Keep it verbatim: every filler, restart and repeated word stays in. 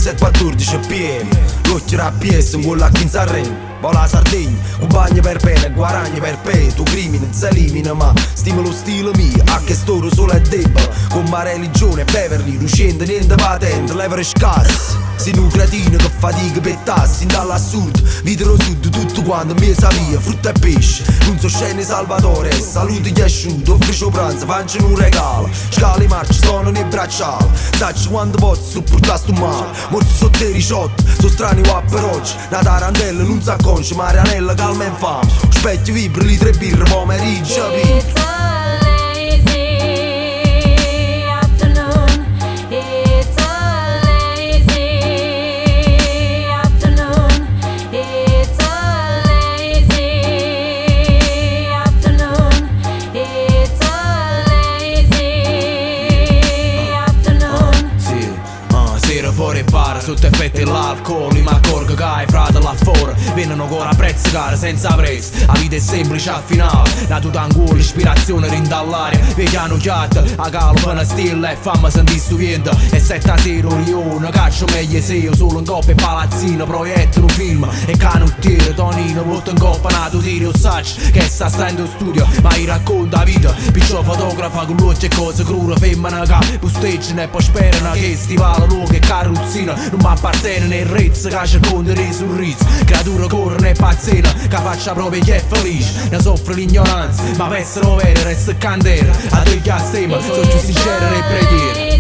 sette quattordici p m. L'occhio a P S, un gol a quindici a Rennes. Vola Sardegna, compagni per bene, guadagni perpetuo, crimine, si elimina ma stimolo stile mio, a che storo solo è debole, con ma religione, Beverly, lucente, niente patente, leverage gas, si un cretino che fatica per tassi, dall'assurdo, videro sud, tutto quanto mi sa via, frutta e pesce, non so scene salvatore, saluto gli asciutti, ufficio pranzo, faccio un regalo, scale marcia, sono nei bracciali, sacci quando posso supportare sto male, morti sotto i ricciotti, sono strani qua per oggi, una tarantella non sa conci, Marianella calma e infame, specchio vibra, li tre birre, pomeriggio, It's a lazy afternoon. It's a lazy afternoon. It's a lazy afternoon. It's a lazy afternoon. Sì, ah, sera fuori bar, sotto effetti l'alcol, mi accorgo che hai frate là fuori, vengono ancora a prezzo caro senza prezzo, la vita è semplice al finale, la tua tangola, ispirazione rinda all'aria, vediano chiatta, a calo fana stilla e fammi sentire sto vento, e sette a zero rione, caccio meglio se io solo in coppa e palazzino, proiettano un film, e canottiere, Tonino, volto in coppa, nato tiri o saccio, che sta stando in studio, ma io racconta la vita, picciò fotografa con luce e cose crude, femmina che posteggiano e poi sperano che stivale, luogo e carrozzina, non mi appartiene nel rezzo, che circonda dei sorrisi, creatura corre e pazzena, che faccia proprio chi è felice, ne soffre l'ignoranza, ma per essere vero resta candela, a te che a stima, sono più sincero nel preghiere.